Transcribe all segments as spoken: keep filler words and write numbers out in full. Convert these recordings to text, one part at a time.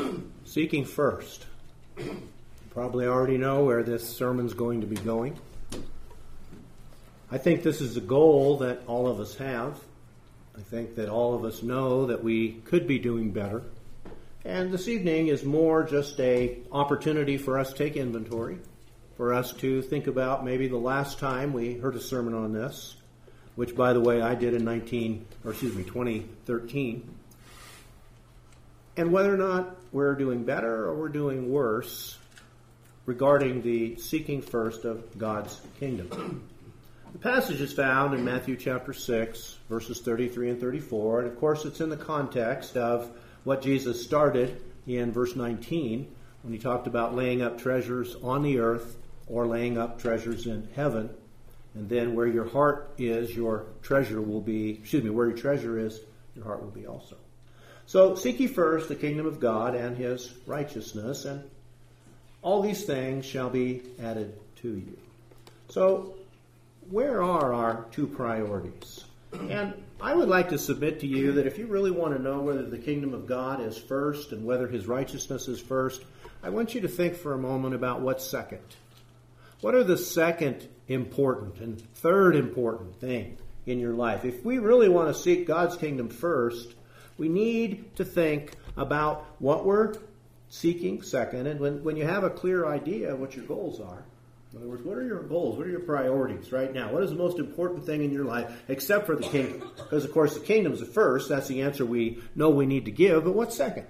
Seeking first. You probably already know where this sermon's going to be going. I think this is a goal that all of us have. I think that all of us know that we could be doing better. And this evening is more just a opportunity for us to take inventory, for us to think about maybe the last time we heard a sermon on this, which, by the way, I did in nineteen, or excuse me, twenty thirteen, and whether or not we're doing better or we're doing worse regarding the seeking first of God's kingdom. The passage is found in Matthew chapter six, verses thirty-three and thirty-four, and of course it's in the context of what Jesus started in verse nineteen when he talked about laying up treasures on the earth or laying up treasures in heaven. And then where your heart is, your treasure will be, excuse me, where your treasure is, your heart will be also. So seek ye first the kingdom of God and his righteousness, and all these things shall be added to you. So where are our two priorities? And I would like to submit to you that if you really want to know whether the kingdom of God is first and whether his righteousness is first, I want you to think for a moment about what's second. What are the second important and third important thing in your life? If we really want to seek God's kingdom first, we need to think about what we're seeking second. And when, when you have a clear idea of what your goals are, in other words, what are your goals? What are your priorities right now? What is the most important thing in your life except for the kingdom? Because, of course, the kingdom's the first. That's the answer we know we need to give. But what's second?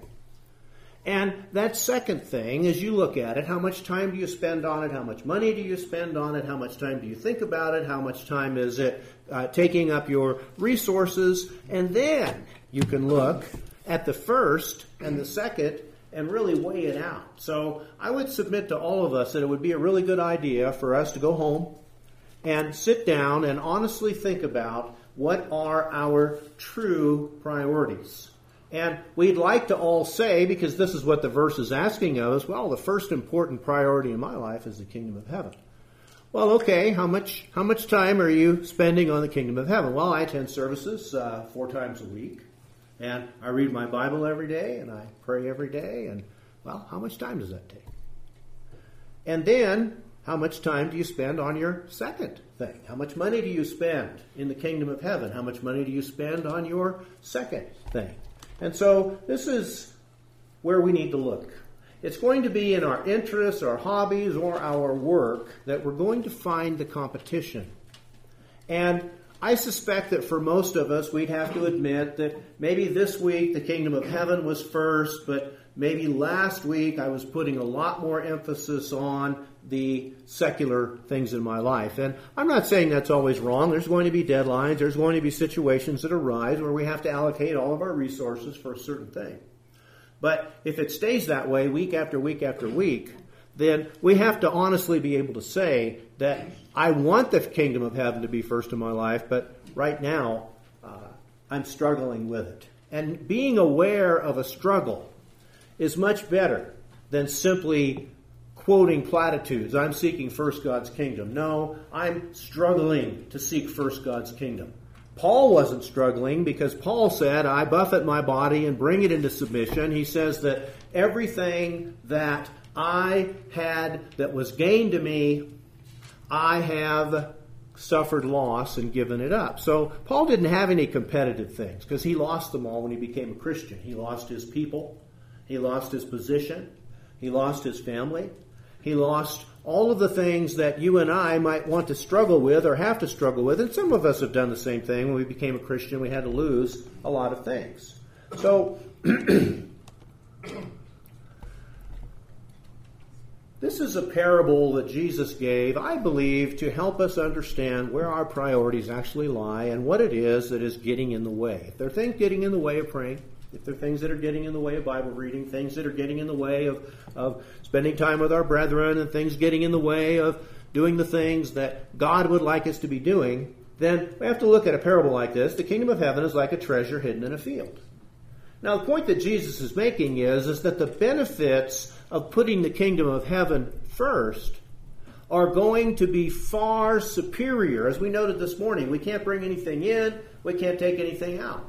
And that second thing, as you look at it, how much time do you spend on it? How much money do you spend on it? How much time do you think about it? How much time is it uh, taking up your resources? And then you can look at the first and the second and really weigh it out. So I would submit to all of us that it would be a really good idea for us to go home and sit down and honestly think about what are our true priorities. And we'd like to all say, because this is what the verse is asking of us, well, the first important priority in my life is the kingdom of heaven. Well, okay, how much how much time are you spending on the kingdom of heaven? Well, I attend services uh, four times a week, and I read my Bible every day, and I pray every day, and, well, how much time does that take? And then, how much time do you spend on your second thing? How much money do you spend in the kingdom of heaven? How much money do you spend on your second thing? And so this is where we need to look. It's going to be in our interests, our hobbies, or our work that we're going to find the competition. And I suspect that for most of us, we'd have to admit that maybe this week the kingdom of heaven was first, but maybe last week I was putting a lot more emphasis on the secular things in my life. And I'm not saying that's always wrong. There's going to be deadlines. There's going to be situations that arise where we have to allocate all of our resources for a certain thing. But if it stays that way week after week after week, then we have to honestly be able to say that I want the kingdom of heaven to be first in my life, but right now uh, I'm struggling with it. And being aware of a struggle is much better than simply quoting platitudes. I'm seeking first God's kingdom. No, I'm struggling to seek first God's kingdom. Paul wasn't struggling because Paul said, I buffet my body and bring it into submission. He says that everything that I had that was gained to me, I have suffered loss and given it up. So Paul didn't have any competitive things because he lost them all when he became a Christian. He lost his people. He lost his position. He lost his family. He lost all of the things that you and I might want to struggle with or have to struggle with. And some of us have done the same thing. When we became a Christian, we had to lose a lot of things. So this is a parable that Jesus gave, I believe, to help us understand where our priorities actually lie and what it is that is getting in the way. If there are things getting in the way of praying, if there are things that are getting in the way of Bible reading, things that are getting in the way of, of spending time with our brethren, and things getting in the way of doing the things that God would like us to be doing, then we have to look at a parable like this. The kingdom of heaven is like a treasure hidden in a field. Now, the point that Jesus is making is, is that the benefits of putting the kingdom of heaven first are going to be far superior. As we noted this morning, we can't bring anything in, we can't take anything out.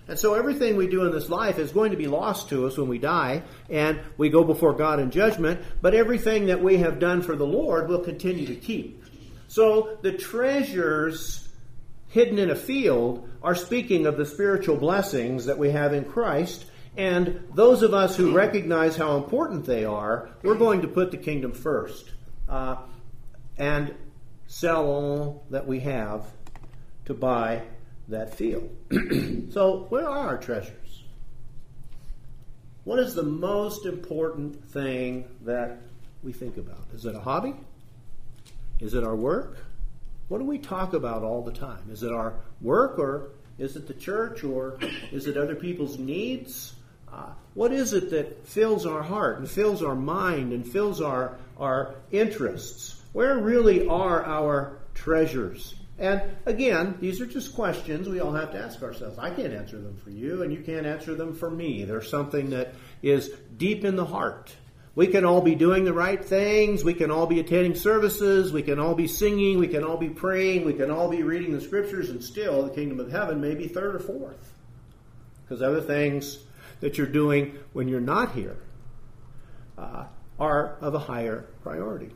And so everything we do in this life is going to be lost to us when we die and we go before God in judgment, but everything that we have done for the Lord will continue to keep. So the treasures hidden in a field are speaking of the spiritual blessings that we have in Christ, and those of us who recognize how important they are, we're going to put the kingdom first uh, and sell all that we have to buy that field. So where are our treasures? What is the most important thing that we think about? Is it a hobby? Is it our work? What do we talk about all the time? Is it our work, or is it the church, or is it other people's needs? Uh, what is it that fills our heart and fills our mind and fills our, our interests? Where really are our treasures? And again, these are just questions we all have to ask ourselves. I can't answer them for you, and you can't answer them for me. There's something that is deep in the heart. We can all be doing the right things. We can all be attending services. We can all be singing. We can all be praying. We can all be reading the scriptures, and still the kingdom of heaven may be third or fourth. Because other things that you're doing when you're not here uh, are of a higher priority.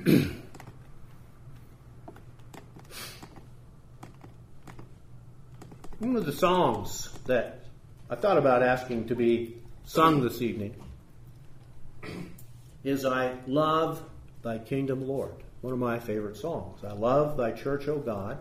One of the songs that I thought about asking to be sung this evening is I Love Thy Kingdom, Lord. One of my favorite songs. I love Thy church, O God.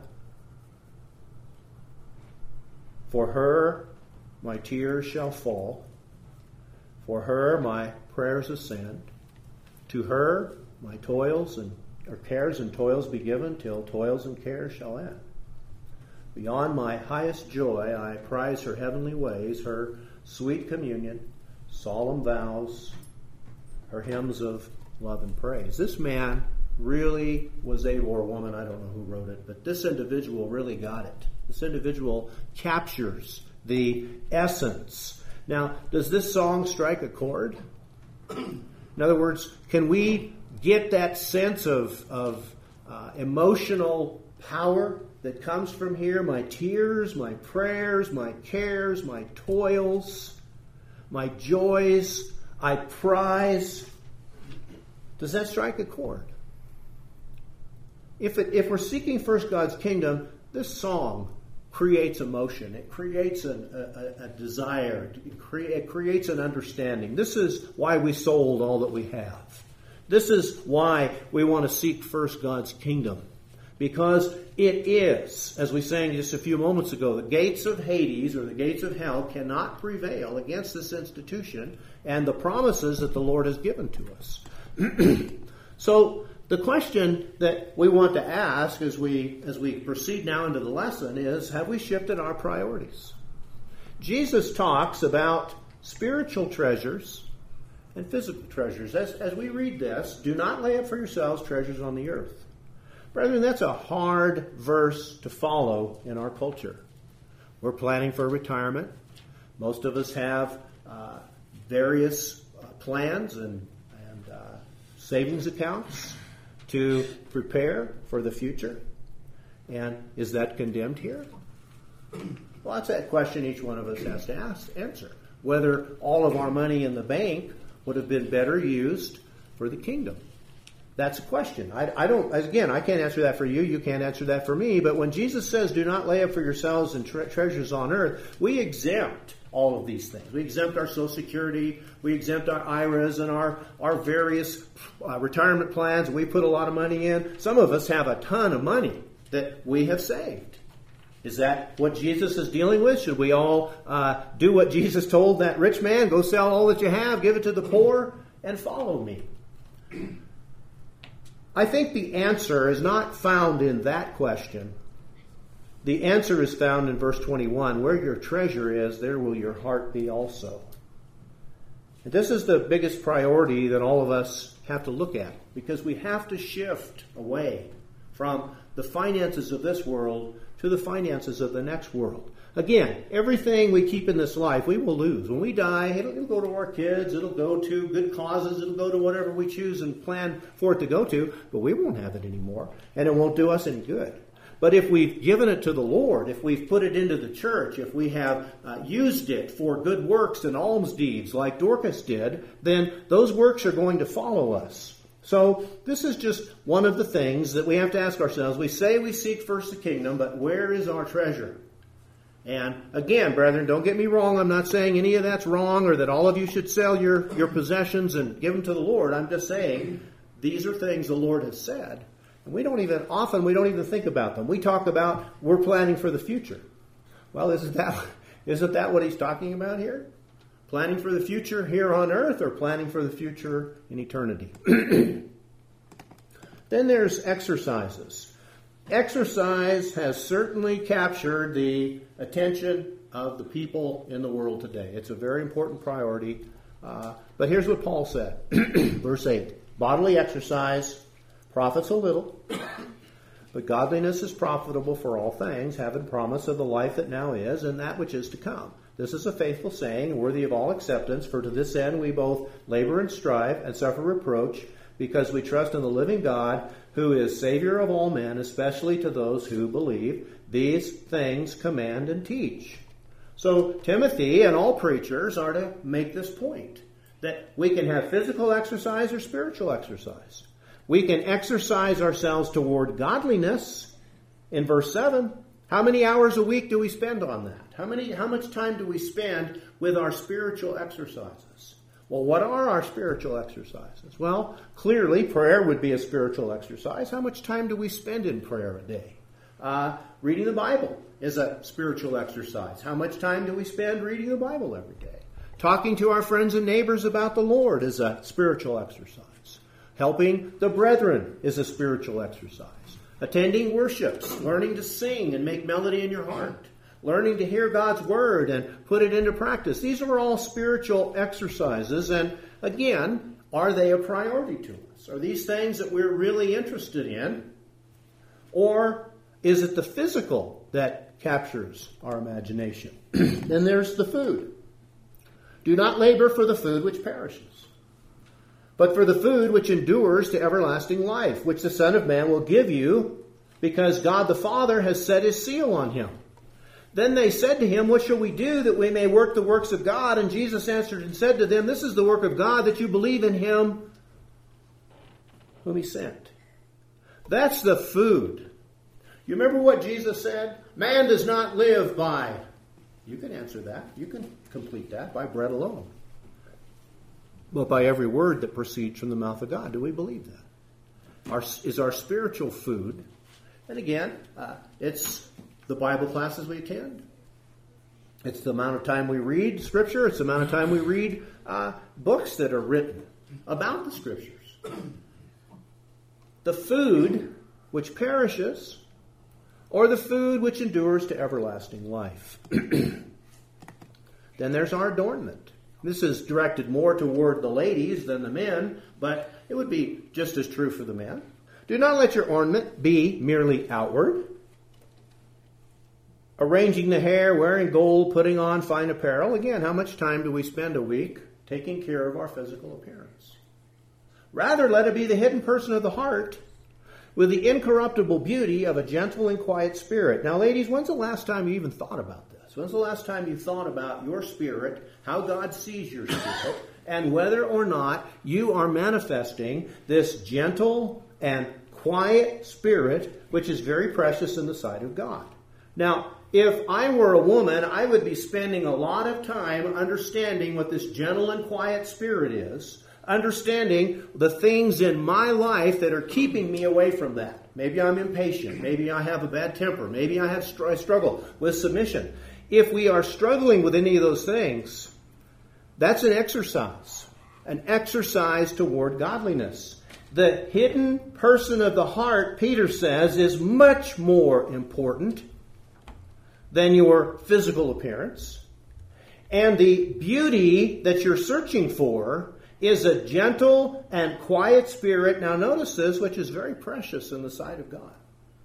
For her my tears shall fall. For her my prayers ascend. To her my toils and or cares and toils be given, till toils and cares shall end. Beyond my highest joy, I prize her heavenly ways, her sweet communion, solemn vows, her hymns of love and praise. This man really was able, or woman, I don't know who wrote it, but this individual really got it. This individual captures the essence. Now, does this song strike a chord? In other words, can we get that sense of, of uh, emotional power that comes from here? My tears, my prayers, my cares, my toils, my joys, I prize. Does that strike a chord? If, it, if we're seeking first God's kingdom, this song creates emotion. It creates an, a, a desire. It, cre- it creates an understanding. This is why we sold all that we have. This is why we want to seek first God's kingdom. Because it is, as we sang just a few moments ago, the gates of Hades or the gates of hell cannot prevail against this institution and the promises that the Lord has given to us. So the question that we want to ask as we as we proceed now into the lesson is, have we shifted our priorities? Jesus talks about spiritual treasures and physical treasures. As, as we read this, do not lay up for yourselves treasures on the earth. Brethren, that's a hard verse to follow in our culture. We're planning for retirement. Most of us have uh, various uh, plans and, and uh, savings accounts to prepare for the future. And is that condemned here? Well, that's that question each one of us has to ask, answer. Whether all of our money in the bank would have been better used for the kingdom. That's a question. I, I don't, again, I can't answer that for you. You can't answer that for me. But when Jesus says, do not lay up for yourselves and tre- treasures on earth, we exempt all of these things. We exempt our Social Security. We exempt our I R As and our, our various uh, retirement plans. We put a lot of money in. Some of us have a ton of money that we have saved. Is that what Jesus is dealing with? Should we all uh, do what Jesus told that rich man? Go sell all that you have, give it to the poor, and follow me. I think the answer is not found in that question. The answer is found in verse twenty-one. Where your treasure is, there will your heart be also. And this is the biggest priority that all of us have to look at, because we have to shift away from the finances of this world to the finances of the next world. Again, everything we keep in this life, we will lose. When we die, it'll, it'll go to our kids, it'll go to good causes, it'll go to whatever we choose and plan for it to go to, but we won't have it anymore, and it won't do us any good. But if we've given it to the Lord, if we've put it into the church, if we have uh, used it for good works and alms deeds like Dorcas did, then those works are going to follow us. So this is just one of the things that we have to ask ourselves. We say we seek first the kingdom, but where is our treasure? And again, brethren, don't get me wrong. I'm not saying any of that's wrong or that all of you should sell your, your possessions and give them to the Lord. I'm just saying these are things the Lord has said. And we don't even, often we don't even think about them. We talk about we're planning for the future. Well, isn't that, isn't that what he's talking about here? Planning for the future here on earth or planning for the future in eternity? Then there's exercises. Exercise has certainly captured the attention of the people in the world today. It's a very important priority. Uh, but here's what Paul said. Verse eight. Bodily exercise profits a little, but godliness is profitable for all things, having promise of the life that now is and that which is to come. This is a faithful saying, worthy of all acceptance, for to this end we both labor and strive and suffer reproach, because we trust in the living God, who is Savior of all men, especially to those who believe. These things command and teach. So Timothy and all preachers are to make this point, that we can have physical exercise or spiritual exercise. We can exercise ourselves toward godliness. In verse seven, how many hours a week do we spend on that? How many? How much time do we spend with our spiritual exercises? Well, what are our spiritual exercises? Well, clearly prayer would be a spiritual exercise. How much time do we spend in prayer a day? Uh, reading the Bible is a spiritual exercise. How much time do we spend reading the Bible every day? Talking to our friends and neighbors about the Lord is a spiritual exercise. Helping the brethren is a spiritual exercise. Attending worships, learning to sing and make melody in your heart. Learning to hear God's word and put it into practice. These are all spiritual exercises. And again, are they a priority to us? Are these things that we're really interested in? Or is it the physical that captures our imagination? Then there's the food. Do not labor for the food which perishes, but for the food which endures to everlasting life, which the Son of Man will give you, because God the Father has set his seal on him. Then they said to him, what shall we do that we may work the works of God? And Jesus answered and said to them, this is the work of God, that you believe in him whom he sent. That's the food. You remember what Jesus said? Man does not live by... You can answer that. You can complete that by bread alone. But by every word that proceeds from the mouth of God. Do we believe that? Our, is our spiritual food. And again, uh, it's the Bible classes we attend. It's the amount of time we read Scripture. It's the amount of time we read uh, books that are written about the Scriptures. The food which perishes, or the food which endures to everlasting life. Then there's our adornment. This is directed more toward the ladies than the men, but it would be just as true for the men. Do not let your ornament be merely outward, arranging the hair, wearing gold, putting on fine apparel. Again, how much time do we spend a week taking care of our physical appearance? Rather, let it be the hidden person of the heart, with the incorruptible beauty of a gentle and quiet spirit. Now, ladies, when's the last time you even thought about this? When's the last time you thought about your spirit, how God sees your spirit, and whether or not you are manifesting this gentle and quiet spirit, which is very precious in the sight of God? Now, if I were a woman, I would be spending a lot of time understanding what this gentle and quiet spirit is, understanding the things in my life that are keeping me away from that. Maybe I'm impatient. Maybe I have a bad temper. Maybe I have I struggle with submission. If we are struggling with any of those things, that's an exercise, an exercise toward godliness. The hidden person of the heart, Peter says, is much more important than your physical appearance. And the beauty that you're searching for is a gentle and quiet spirit. Now notice this, which is very precious in the sight of God.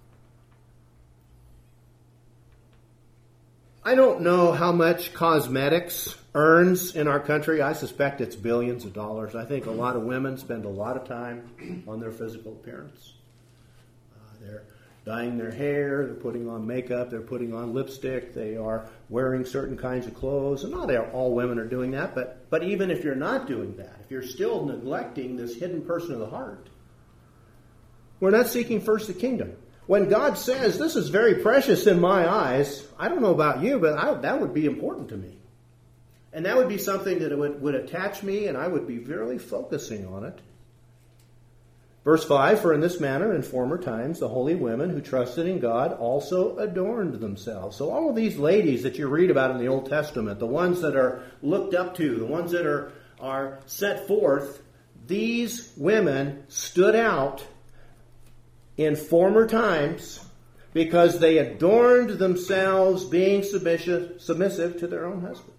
I don't know how much cosmetics earns in our country. I suspect it's billions of dollars. I think a lot of women spend a lot of time on their physical appearance. Uh, they're dyeing their hair, they're putting on makeup, they're putting on lipstick, they are wearing certain kinds of clothes. And not all women are doing that, but, but even if you're not doing that, if you're still neglecting this hidden person of the heart, we're not seeking first the kingdom. When God says, this is very precious in my eyes, I don't know about you, but I, that would be important to me. And that would be something that would, would attach me, and I would be really focusing on it. Verse five, for in this manner in former times the holy women who trusted in God also adorned themselves. So all of these ladies that you read about in the Old Testament, the ones that are looked up to, the ones that are, are set forth, these women stood out in former times because they adorned themselves being submissive, submissive to their own husbands.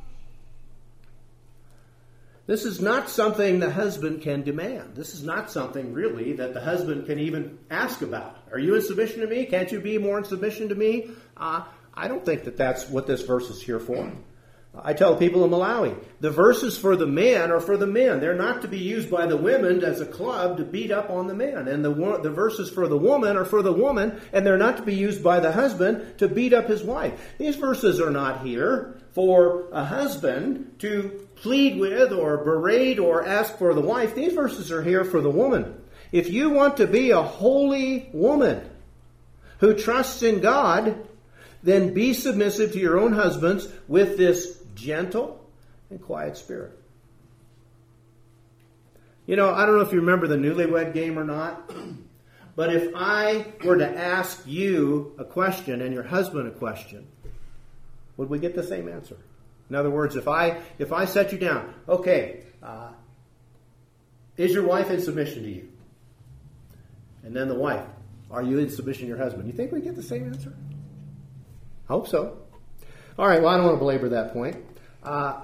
This is not something the husband can demand. This is not something really that the husband can even ask about. Are you in submission to me? Can't you be more in submission to me? Uh, I don't think that that's what this verse is here for. I tell people in Malawi, the verses for the men are for the men. They're not to be used by the women as a club to beat up on the men. And the, the verses for the woman are for the woman, and they're not to be used by the husband to beat up his wife. These verses are not here for a husband to plead with or berate or ask for the wife. These verses are here for the woman. If you want to be a holy woman who trusts in God, then be submissive to your own husbands with this gentle and quiet spirit. You know, I don't know if you remember the Newlywed Game or not, but if I were to ask you a question and your husband a question, would we get the same answer? In other words, if I if I set you down, okay, uh, is your wife in submission to you? And then the wife, are you in submission to your husband? You think we get the same answer? Hope so. All right, well, I don't want to belabor that point. Uh,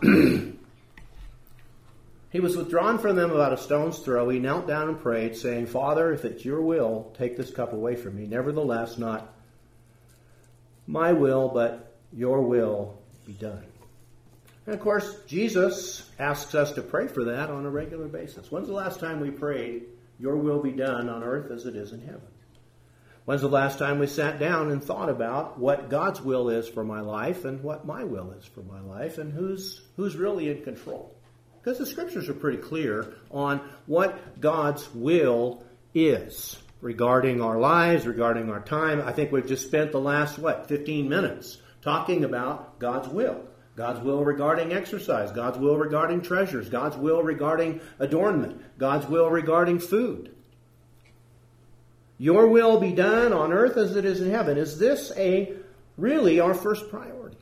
he was withdrawn from them about a stone's throw. He knelt down and prayed, saying, Father, if it's your will, take this cup away from me. Nevertheless, not my will, but your will be done. And, of course, Jesus asks us to pray for that on a regular basis. When's the last time we prayed, your will be done on earth as it is in heaven? When's the last time we sat down and thought about what God's will is for my life and what my will is for my life and who's who's really in control? Because the Scriptures are pretty clear on what God's will is regarding our lives, regarding our time. I think we've just spent the last, what, fifteen minutes talking about God's will. God's will regarding exercise, God's will regarding treasures, God's will regarding adornment, God's will regarding food. Your will be done on earth as it is in heaven. Is this a really our first priority?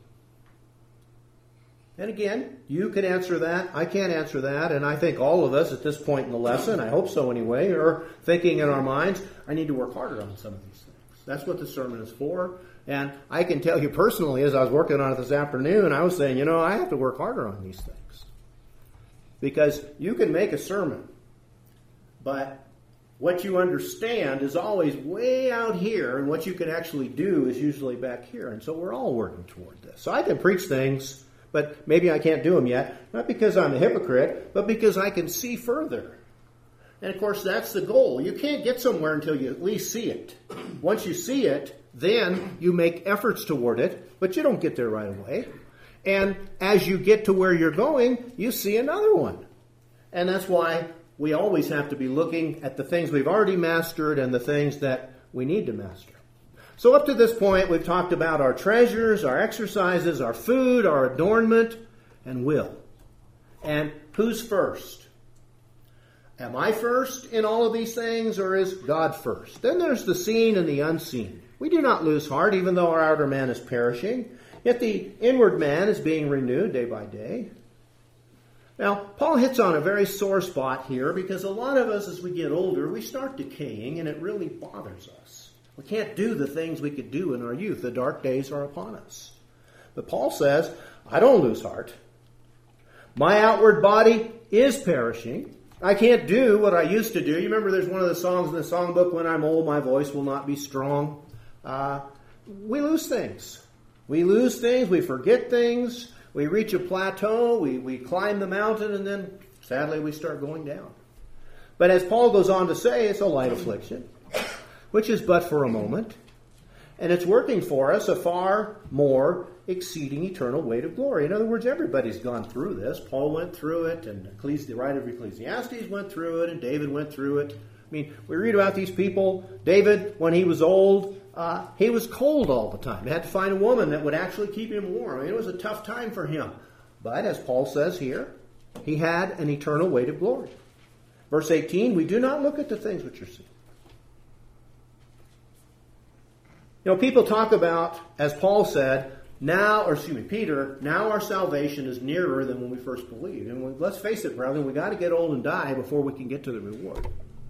And again, you can answer that. I can't answer that. And I think all of us at this point in the lesson, I hope so anyway, are thinking in our minds, I need to work harder on some of these things. That's what the sermon is for. And I can tell you personally, as I was working on it this afternoon, I was saying, you know, I have to work harder on these things. Because you can make a sermon, but what you understand is always way out here, and what you can actually do is usually back here. And so we're all working toward this. So I can preach things, but maybe I can't do them yet, not because I'm a hypocrite, but because I can see further. And of course, that's the goal. You can't get somewhere until you at least see it. Once you see it, then you make efforts toward it, but you don't get there right away. And as you get to where you're going, you see another one. And that's why we always have to be looking at the things we've already mastered and the things that we need to master. So up to this point, we've talked about our treasures, our exercises, our food, our adornment, and will. And who's first? Am I first in all of these things, or is God first? Then there's the seen and the unseen. We do not lose heart, even though our outer man is perishing, yet the inward man is being renewed day by day. Now, Paul hits on a very sore spot here because a lot of us, as we get older, we start decaying, and it really bothers us. We can't do the things we could do in our youth. The dark days are upon us. But Paul says, I don't lose heart. My outward body is perishing. I can't do what I used to do. You remember there's one of the songs in the songbook, when I'm old, my voice will not be strong. Uh, we lose things. We lose things. We forget things. We reach a plateau, we, we climb the mountain, and then, sadly, we start going down. But as Paul goes on to say, it's a light affliction. which is but for a moment, and it's working for us a far more exceeding eternal weight of glory. In other words, everybody's gone through this. Paul went through it, and the writer of Ecclesiastes went through it, and David went through it. I mean, we read about these people. David, when he was old, uh, he was cold all the time. He had to find a woman that would actually keep him warm. I mean, it was a tough time for him. But as Paul says here, he had an eternal weight of glory. Verse eighteen, we do not look at the things which are seen. You know, people talk about, as Paul said, now, or excuse me, Peter, now our salvation is nearer than when we first believed. And we, let's face it, brethren, we got to get old and die before we can get to the reward.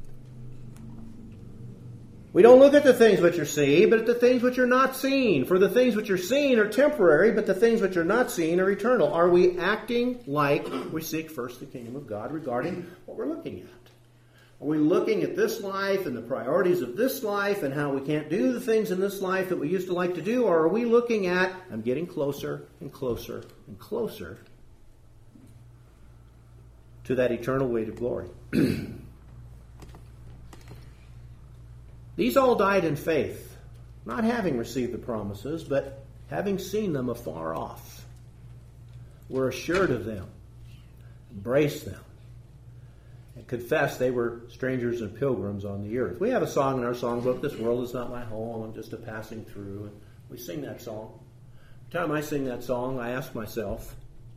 We don't look at the things which are seen, but at the things which are not seen. For the things which are seen are temporary, but the things which are not seen are eternal. Are we acting like we seek first the kingdom of God regarding what we're looking at? Are we looking at this life and the priorities of this life and how we can't do the things in this life that we used to like to do? Or are we looking at, I'm getting closer and closer and closer to that eternal weight of glory? These all died in faith, not having received the promises, but having seen them afar off. Were assured of them, embraced them, and confessed they were strangers and pilgrims on the earth. We have a song in our songbook, "This world is not my home, I'm just a passing through." And we sing that song. Every time I sing that song, I ask myself,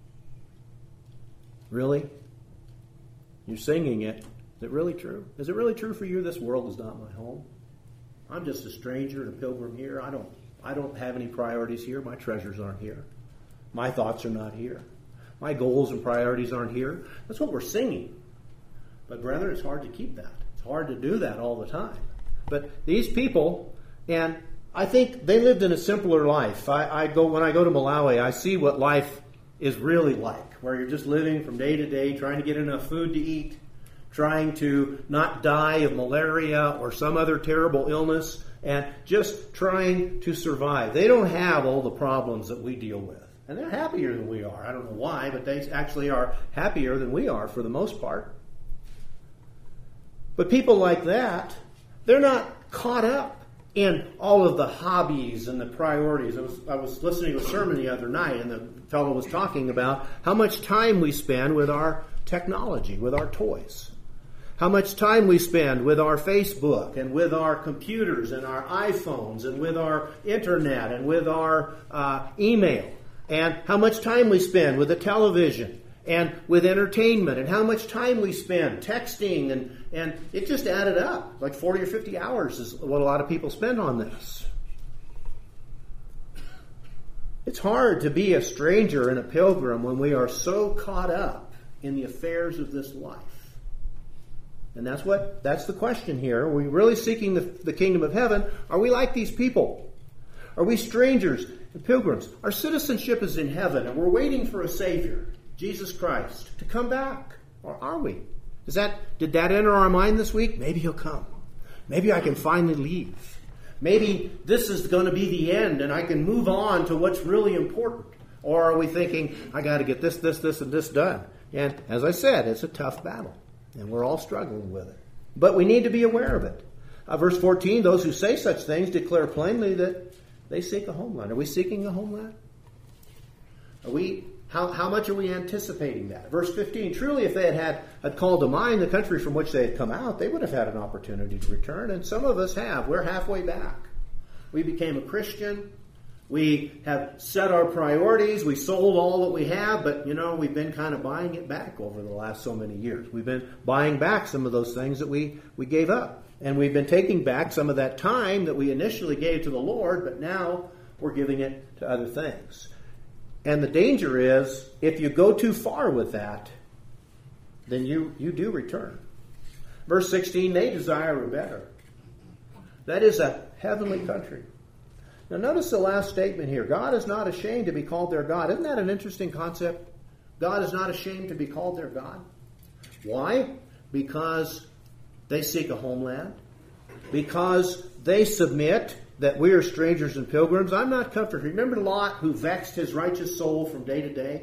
really? You're singing it. Is it really true? Is it really true for you? This world is not my home. I'm just a stranger and a pilgrim here. I don't, I don't have any priorities here. My treasures aren't here. My thoughts are not here. My goals and priorities aren't here. That's what we're singing. But brethren, it's hard to keep that. It's hard to do that all the time. But these people, and I think they lived in a simpler life. I, I go when I go to Malawi, I see what life is really like, where you're just living from day to day, trying to get enough food to eat, trying to not die of malaria or some other terrible illness, and just trying to survive. They don't have all the problems that we deal with. And they're happier than we are. I don't know why, but they actually are happier than we are for the most part. But people like that, they're not caught up in all of the hobbies and the priorities. I was, I was listening to a sermon the other night, and the fellow was talking about how much time we spend with our technology, with our toys. How much time we spend with our Facebook and with our computers and our iPhones and with our internet and with our uh, email. And how much time we spend with the television and with entertainment, and how much time we spend texting, and, and it just added up. Like forty or fifty hours is what a lot of people spend on this. It's hard to be a stranger and a pilgrim when we are so caught up in the affairs of this life. And that's what that's the question here. Are we really seeking the, the kingdom of heaven? Are we like these people? Are we strangers and pilgrims? Our citizenship is in heaven, and we're waiting for a Savior, Jesus Christ, to come back. Or are we? Is that did that enter our mind this week? Maybe he'll come. Maybe I can finally leave. Maybe this is going to be the end, and I can move on to what's really important. Or are we thinking, I got to get this, this, this, and this done? And as I said, it's a tough battle, and we're all struggling with it. But we need to be aware of it. Uh, verse fourteen, those who say such things declare plainly that they seek a homeland. Are we seeking a homeland? Are we? How, how much are we anticipating that? Verse fifteen, truly if they had, had, had called to mind the country from which they had come out, they would have had an opportunity to return. And some of us have. We're halfway back. We became a Christian. We have set our priorities. We sold all that we have, but, you know, we've been kind of buying it back over the last so many years. We've been buying back some of those things that we, we gave up. And we've been taking back some of that time that we initially gave to the Lord, but now we're giving it to other things. And the danger is, if you go too far with that, then you, you do return. Verse sixteen, they desire a better. That is a heavenly country. Now notice the last statement here. God is not ashamed to be called their God. Isn't that an interesting concept? God is not ashamed to be called their God. Why? Because they seek a homeland. Because they submit that we are strangers and pilgrims. I'm not comforted. Remember Lot, who vexed his righteous soul from day to day?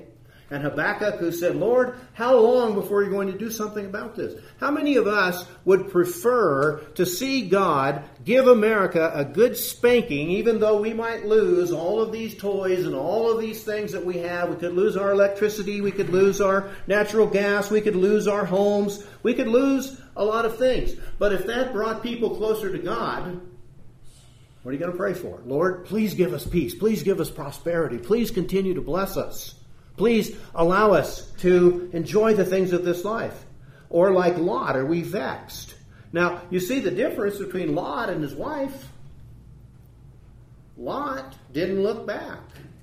And Habakkuk, who said, Lord, how long before you're going to do something about this? How many of us would prefer to see God give America a good spanking, even though we might lose all of these toys and all of these things that we have? We could lose our electricity, we could lose our natural gas, we could lose our homes, we could lose a lot of things. But if that brought people closer to God, what are you going to pray for? Lord, please give us peace. Please give us prosperity. Please continue to bless us. Please allow us to enjoy the things of this life. Or like Lot, are we vexed? Now, you see the difference between Lot and his wife. Lot didn't look back.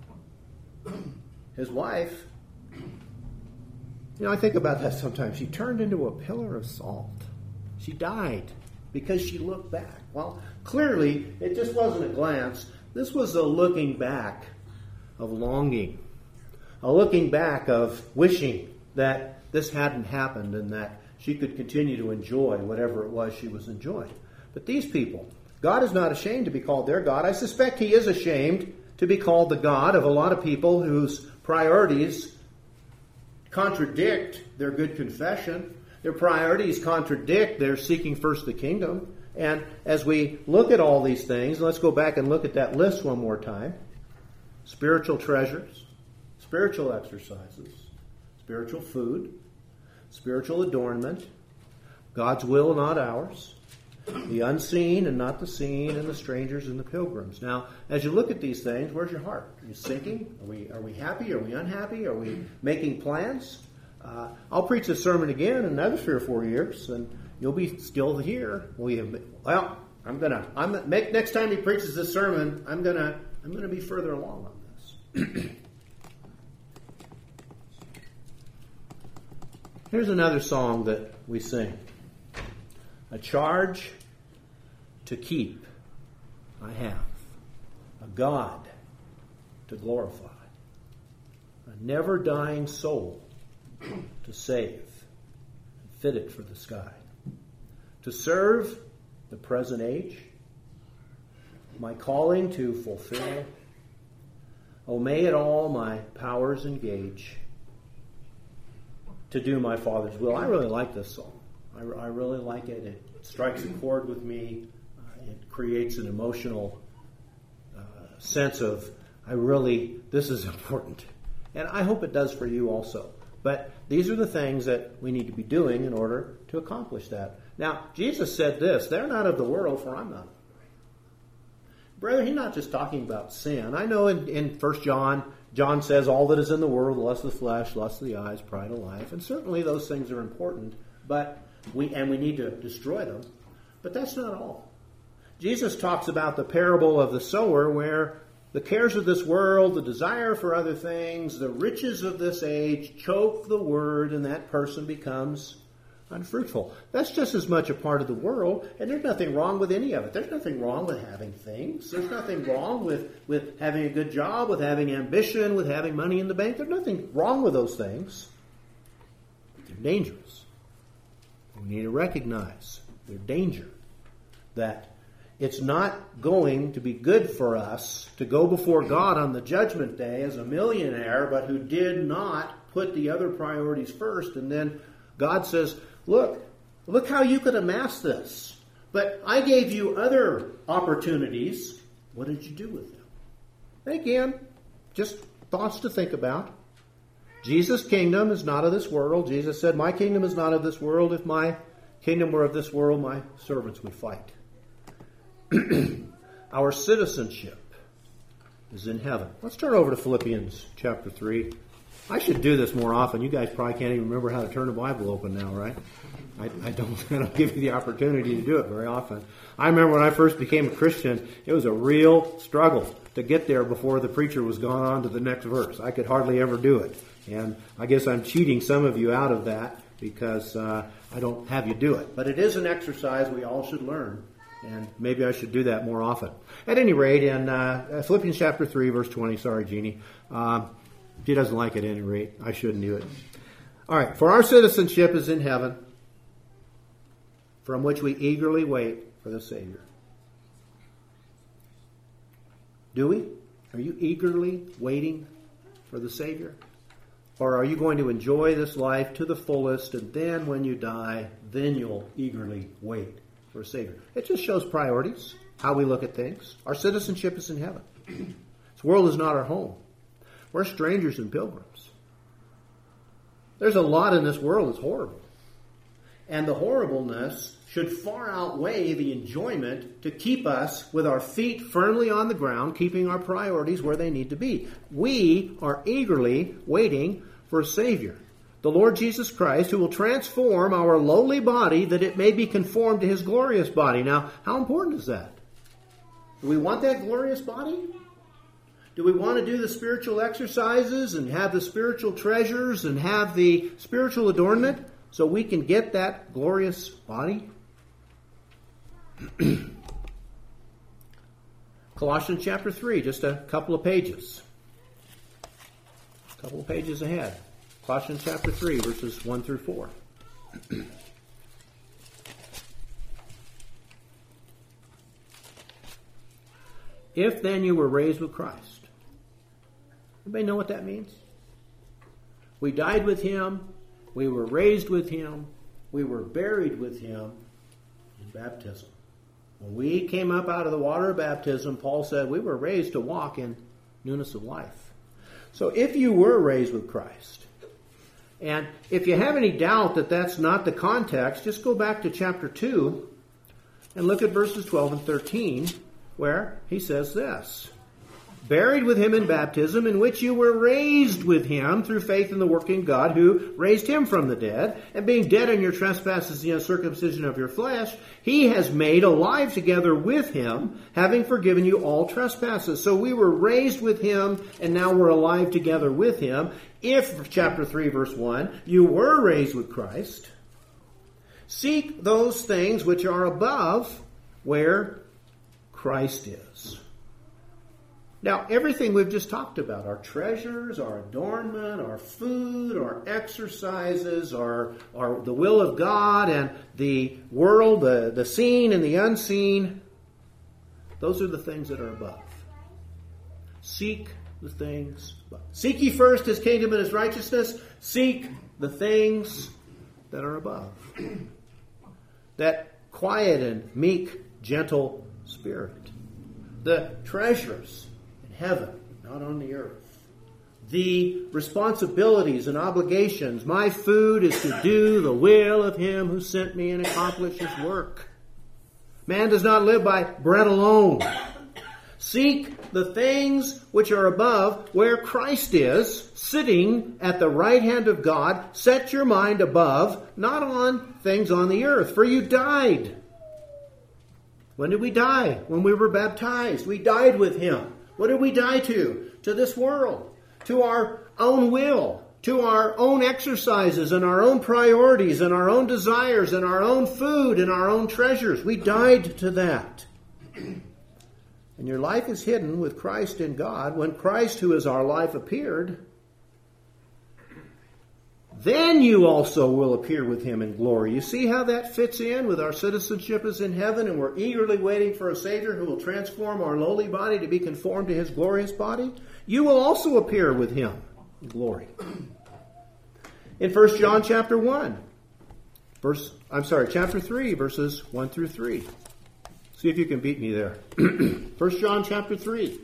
His wife, you know, I think about that sometimes. She turned into a pillar of salt. She died because she looked back. Well, clearly, it just wasn't a glance. This was a looking back of longing. A looking back of wishing that this hadn't happened and that she could continue to enjoy whatever it was she was enjoying. But these people, God is not ashamed to be called their God. I suspect He is ashamed to be called the God of a lot of people whose priorities contradict their good confession. Their priorities contradict their seeking first the kingdom. And as we look at all these things, let's go back and look at that list one more time. Spiritual treasures. Spiritual exercises, spiritual food, spiritual adornment, God's will, not ours, the unseen and not the seen, and the strangers and the pilgrims. Now, as you look at these things, where's your heart? Are you sinking? Are we, are we happy? Are we unhappy? Are we making plans? Uh, I'll preach this sermon again in another three or four years, and you'll be still here. We have, well, I'm gonna. I'm make next time he preaches this sermon. I'm gonna. I'm gonna be further along on this. Here's another song that we sing. A charge to keep I have. A God to glorify. A never-dying soul to save. Fitted for the sky. To serve the present age. My calling to fulfill. Oh, may it all my powers engage to do my Father's will. I really like this song. I, I really like it. It strikes a chord with me. Uh, it creates an emotional uh, sense of, I really, this is important. And I hope it does for you also. But these are the things that we need to be doing in order to accomplish that. Now, Jesus said this, they're not of the world, for I'm not. Brother, he's not just talking about sin. I know in, in First John, John says all that is in the world, lust of the flesh, lust of the eyes, pride of life. And certainly those things are important, but we and we need to destroy them. But that's not all. Jesus talks about the parable of the sower where the cares of this world, the desire for other things, the riches of this age choke the word, and that person becomes unfruitful. That's just as much a part of the world, and there's nothing wrong with any of it. There's nothing wrong with having things. There's nothing wrong with, with having a good job, with having ambition, with having money in the bank. There's nothing wrong with those things. But they're dangerous. We need to recognize their danger. That it's not going to be good for us to go before God on the judgment day as a millionaire, but who did not put the other priorities first, and then God says, Look, look how you could amass this. But I gave you other opportunities. What did you do with them? And again, just thoughts to think about. Jesus' kingdom is not of this world. Jesus said, my kingdom is not of this world. If my kingdom were of this world, my servants would fight. Our citizenship is in heaven. Let's turn over to Philippians chapter three. I should do this more often. You guys probably can't even remember how to turn the Bible open now, right? I, I don't I don't give you the opportunity to do it very often. I remember when I first became a Christian, it was a real struggle to get there before the preacher was gone on to the next verse. I could hardly ever do it. And I guess I'm cheating some of you out of that because uh, I don't have you do it. But it is an exercise we all should learn. And maybe I should do that more often. At any rate, in uh, Philippians chapter three, verse twenty, sorry, Jeannie. Um, She doesn't like it at any rate. I shouldn't do it. All right. For our citizenship is in heaven, from which we eagerly wait for the Savior. Do we? Are you eagerly waiting for the Savior? Or are you going to enjoy this life to the fullest, and then when you die, then you'll eagerly wait for a Savior? It just shows priorities, how we look at things. Our citizenship is in heaven. This world is not our home. We're strangers and pilgrims. There's a lot in this world that's horrible. And the horribleness should far outweigh the enjoyment to keep us with our feet firmly on the ground, keeping our priorities where they need to be. We are eagerly waiting for a Savior, the Lord Jesus Christ, who will transform our lowly body that it may be conformed to His glorious body. Now, how important is that? Do we want that glorious body? Do we want to do the spiritual exercises and have the spiritual treasures and have the spiritual adornment so we can get that glorious body? Colossians chapter three, just a couple of pages. A couple of pages ahead. Colossians chapter three, verses one through four. If then you were raised with Christ. Anybody know what that means? We died with Him. We were raised with Him. We were buried with Him in baptism. When we came up out of the water of baptism, Paul said we were raised to walk in newness of life. So if you were raised with Christ, and if you have any doubt that that's not the context, just go back to chapter two and look at verses twelve and thirteen, where he says this: buried with Him in baptism, in which you were raised with Him through faith in the working God who raised Him from the dead, and being dead in your trespasses, the uncircumcision of your flesh, He has made alive together with Him, having forgiven you all trespasses. So we were raised with Him, and now we're alive together with Him. If, chapter three, verse one, you were raised with Christ, seek those things which are above, where Christ is. Now, everything we've just talked about, our treasures, our adornment, our food, our exercises, our, our the will of God and the world, the, the seen and the unseen, those are the things that are above. Seek the things above. Seek ye first His kingdom and His righteousness. Seek the things that are above. That quiet and meek, gentle spirit. The treasures heaven, not on the earth. The responsibilities and obligations. My food is to do the will of Him who sent me and accomplish His work. Man does not live by bread alone. Seek the things which are above, where Christ is, sitting at the right hand of God. Set your mind above, not on things on the earth, for you died. When did we die? When we were baptized. We died with Him. What did we die to? To this world. To our own will. To our own exercises and our own priorities and our own desires and our own food and our own treasures. We died to that. And your life is hidden with Christ in God. When Christ, who is our life, appeared, then you also will appear with Him in glory. You see how that fits in with our citizenship is in heaven, and we're eagerly waiting for a Savior who will transform our lowly body to be conformed to His glorious body? You will also appear with Him in glory. In First John chapter one, verse I'm sorry, chapter three, verses one through three. See if you can beat me there. First John chapter three.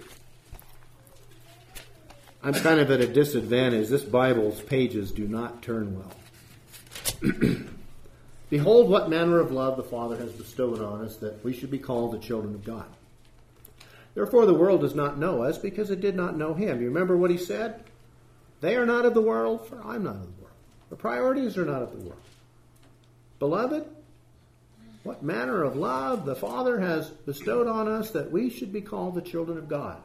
I'm kind of at a disadvantage. This Bible's pages do not turn well. Behold, what manner of love the Father has bestowed on us, that we should be called the children of God. Therefore the world does not know us, because it did not know Him. You remember what He said? They are not of the world, for I'm not of the world. The priorities are not of the world. Beloved, what manner of love the Father has bestowed on us, that we should be called the children of God.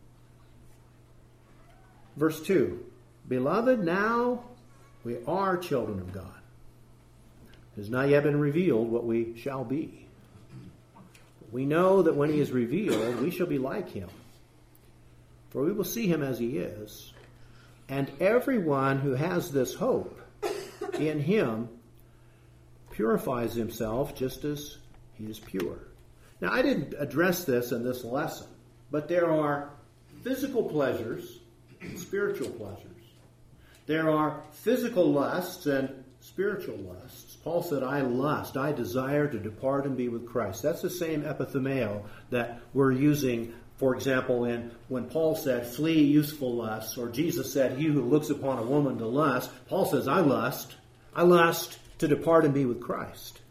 Verse two, Beloved, now we are children of God. It has not yet been revealed what we shall be. We know that when He is revealed, we shall be like Him. For we will see Him as He is. And everyone who has this hope in Him purifies himself just as He is pure. Now, I didn't address this in this lesson, but there are physical pleasures, spiritual pleasures. There are physical lusts and spiritual lusts. Paul said, I lust, I desire to depart and be with Christ. That's the same epithumeo that we're using, for example, in when Paul said, flee useful lusts, or Jesus said, he who looks upon a woman to lust. Paul says, I lust. I lust to depart and be with Christ.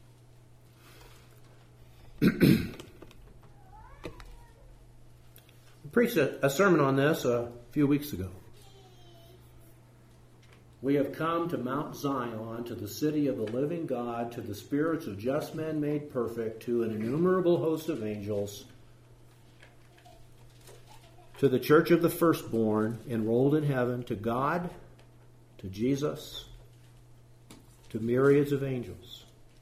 I preached a, a sermon on this a few weeks ago. We have come to Mount Zion, to the city of the living God, to the spirits of just men made perfect, to an innumerable host of angels, to the church of the firstborn enrolled in heaven, to God, to Jesus, to myriads of angels.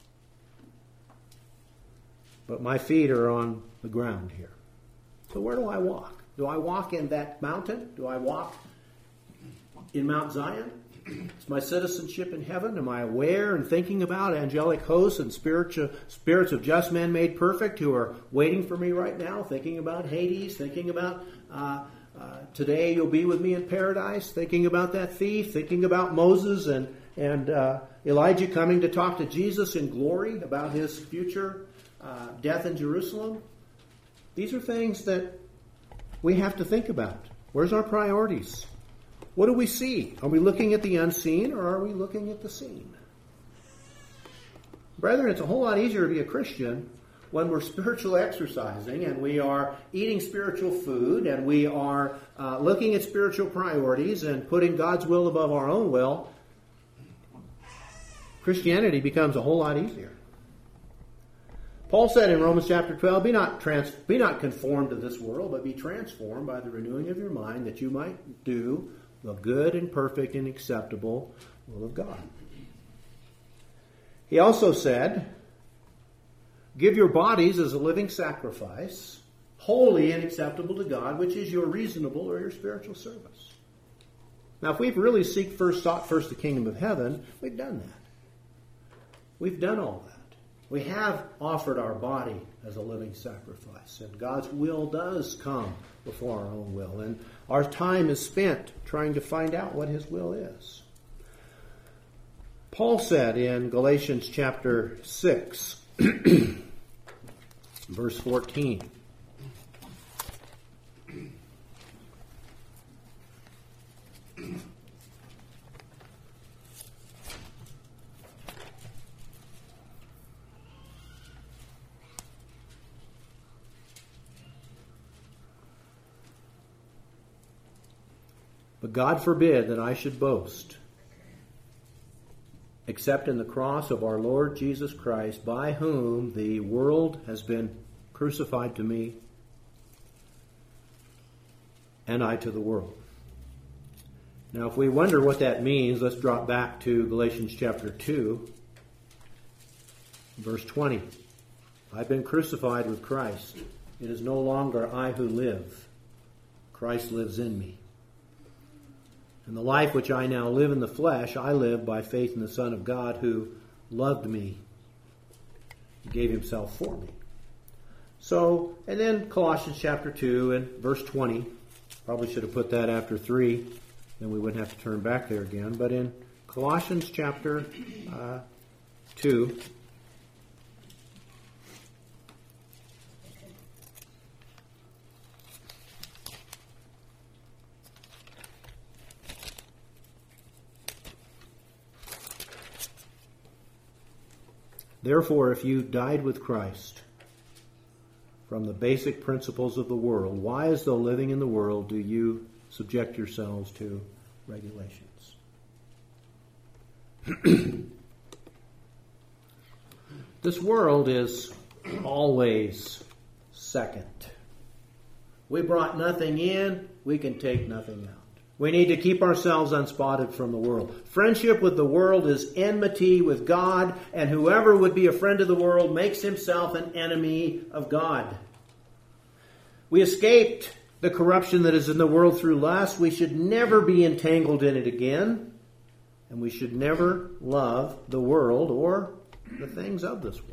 But my feet are on the ground here. So where do I walk? Do I walk in that mountain? Do I walk in Mount Zion? Is my citizenship in heaven? Am I aware and thinking about angelic hosts and spiritual spirits of just men made perfect who are waiting for me right now? Thinking about Hades, thinking about uh, uh, today you'll be with me in paradise, thinking about that thief, thinking about Moses and, and uh, Elijah coming to talk to Jesus in glory about his future uh, death in Jerusalem. These are things that we have to think about. Where's our priorities? What do we see? Are we looking at the unseen or are we looking at the seen? Brethren, it's a whole lot easier to be a Christian when we're spiritual exercising and we are eating spiritual food and we are uh, looking at spiritual priorities and putting God's will above our own will. Christianity becomes a whole lot easier. Paul said in Romans chapter twelve, be not, trans- be not conformed to this world, but be transformed by the renewing of your mind, that you might do the good and perfect and acceptable will of God. He also said, give your bodies as a living sacrifice, holy and acceptable to God, which is your reasonable or your spiritual service. Now, if we've really seek first, sought first the kingdom of heaven, we've done that. We've done all that. We have offered our body as a living sacrifice, and God's will does come before our own will, and our time is spent trying to find out what His will is. Paul said in Galatians chapter six, verse fourteen, but God forbid that I should boast, except in the cross of our Lord Jesus Christ, by whom the world has been crucified to me, and I to the world. Now, if we wonder what that means, let's drop back to Galatians chapter two, verse twenty. I've been crucified with Christ. It is no longer I who live. Christ lives in me. And the life which I now live in the flesh, I live by faith in the Son of God who loved me, gave himself for me. So, and then Colossians chapter two and verse twenty. Probably should have put that after three. Then we wouldn't have to turn back there again. But in Colossians chapter uh, two, therefore, if you died with Christ from the basic principles of the world, why, as though living in the world, do you subject yourselves to regulations? This world is always second. We brought nothing in, we can take nothing out. We need to keep ourselves unspotted from the world. Friendship with the world is enmity with God, and whoever would be a friend of the world makes himself an enemy of God. We escaped the corruption that is in the world through lust. We should never be entangled in it again, and we should never love the world or the things of this world.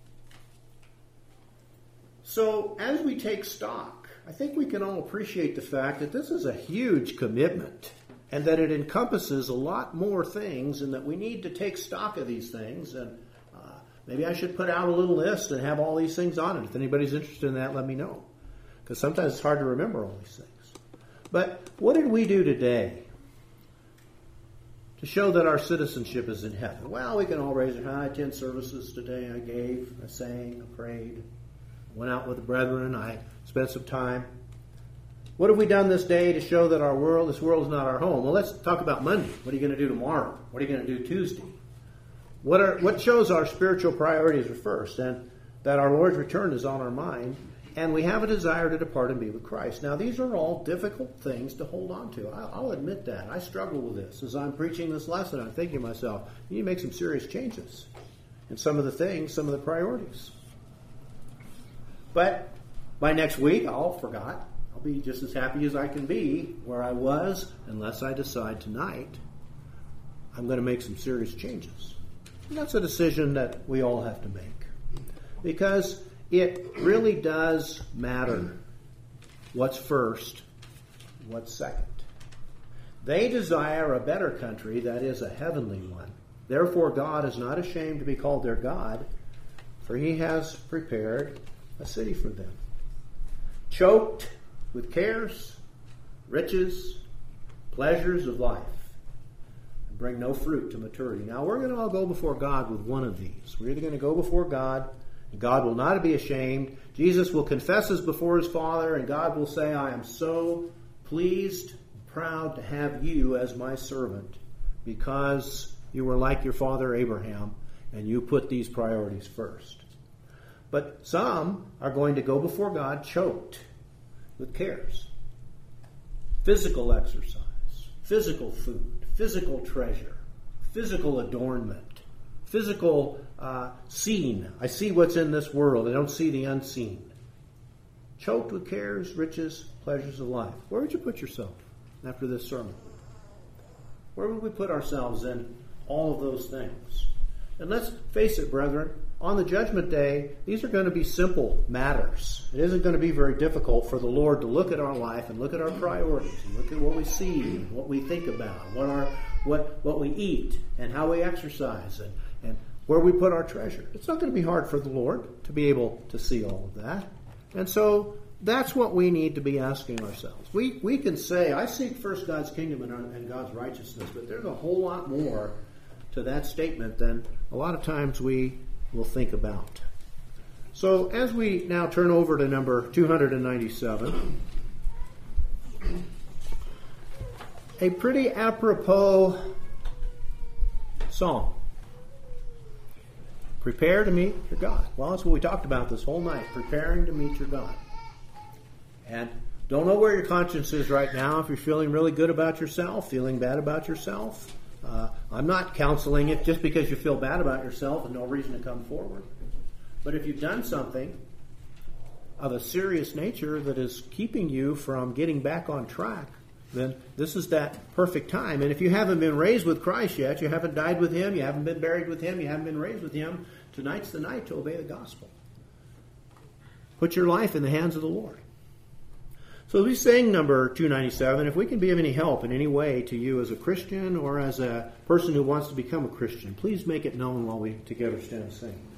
So, as we take stock, I think we can all appreciate the fact that this is a huge commitment and that it encompasses a lot more things, and that we need to take stock of these things. And uh, maybe I should put out a little list and have all these things on it. If anybody's interested in that, let me know, because sometimes it's hard to remember all these things. But what did we do today to show that our citizenship is in heaven? Well, we can all raise our hand. I attend services today. I gave, I sang, I prayed, went out with the brethren. I spent some time. What have we done this day to show that our world, this world is not our home? Well, let's talk about Monday. What are you going to do tomorrow? What are you going to do Tuesday? What are what shows our spiritual priorities are first, and that our Lord's return is on our mind, and we have a desire to depart and be with Christ. Now, these are all difficult things to hold on to. I'll admit that. I struggle with this. As I'm preaching this lesson, I'm thinking to myself, you need to make some serious changes in some of the things, some of the priorities. But by next week, I'll have forgot. I'll be just as happy as I can be where I was, unless I decide tonight I'm going to make some serious changes. And that's a decision that we all have to make. Because it really does matter what's first, what's second. They desire a better country, that is, a heavenly one. Therefore, God is not ashamed to be called their God, for he has prepared a city for them. Choked with cares, riches, pleasures of life, and bring no fruit to maturity. Now, we're going to all go before God with one of these. We're either going to go before God, and God will not be ashamed. Jesus will confess us before his Father, and God will say, I am so pleased and proud to have you as my servant, because you were like your father Abraham, and you put these priorities first. But some are going to go before God choked with cares. Physical exercise, physical food, physical treasure, physical adornment, physical uh, seen. I see what's in this world. I don't see the unseen. Choked with cares, riches, pleasures of life. Where would you put yourself after this sermon? Where would we put ourselves in all of those things? And let's face it, brethren, on the judgment day, these are going to be simple matters. It isn't going to be very difficult for the Lord to look at our life and look at our priorities and look at what we see and what we think about, what our what what we eat and how we exercise and, and where we put our treasure. It's not going to be hard for the Lord to be able to see all of that. And so that's what we need to be asking ourselves. We we can say, I seek first God's kingdom and, and God's righteousness, but there's a whole lot more to that statement than a lot of times we will think about. So as we now turn over to number two ninety-seven, a pretty apropos song. Prepare to meet your God. Well, that's what we talked about this whole night, preparing to meet your God. And don't know where your conscience is right now, if you're feeling really good about yourself, feeling bad about yourself. Uh, I'm not counseling it just because you feel bad about yourself and no reason to come forward. But if you've done something of a serious nature that is keeping you from getting back on track, then this is that perfect time. And if you haven't been raised with Christ yet, you haven't died with him, you haven't been buried with him, you haven't been raised with him, tonight's the night to obey the gospel. Put your life in the hands of the Lord. So we sing number two ninety-seven. If we can be of any help in any way to you as a Christian or as a person who wants to become a Christian, please make it known while we together stand and sing.